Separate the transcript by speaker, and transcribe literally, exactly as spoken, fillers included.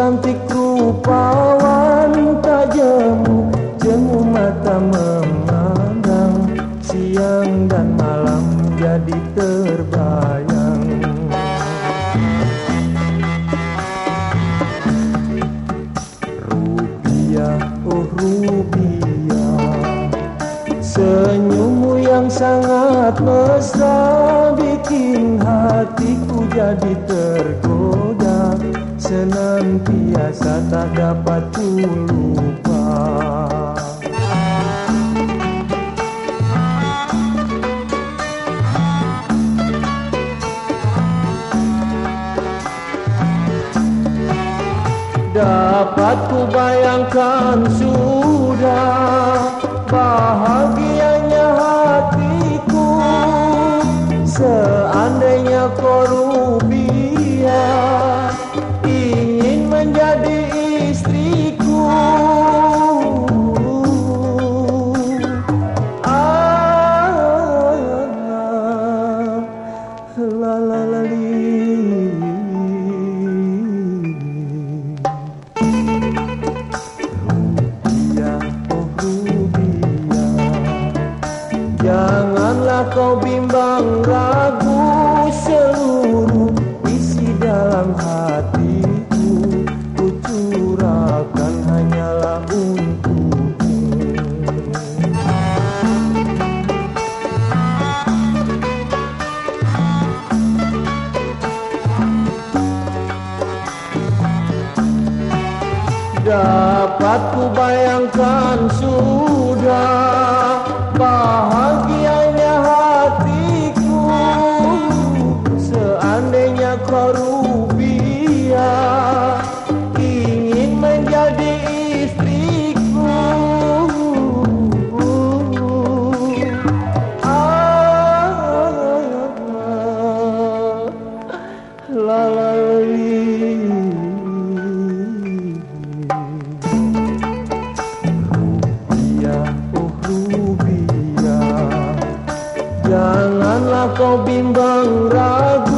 Speaker 1: cantik rupawan tajam, jemu mata memandang, siang dan malam jadi terbayang. Rupiah, oh rupiah, senyummu yang sangat mesra bikin hatiku jadi tergoda, senantiasa tak dapat ku lupa. Dapat ku bayangkan sudah bahagianya hatiku, seandainya kau rupiah ingin menjadi istriku. Ah, la la la li. Janganlah kau bimbang ragu, seluruh isi dalam hatiku ku curahkan hanyalah untukmu. Dapat ku bayangkan sudah bahagianya hatiku, seandainya kau rupiah ingin menjadi istriku. Ah, la la li. Janganlah kau bimbang ragu,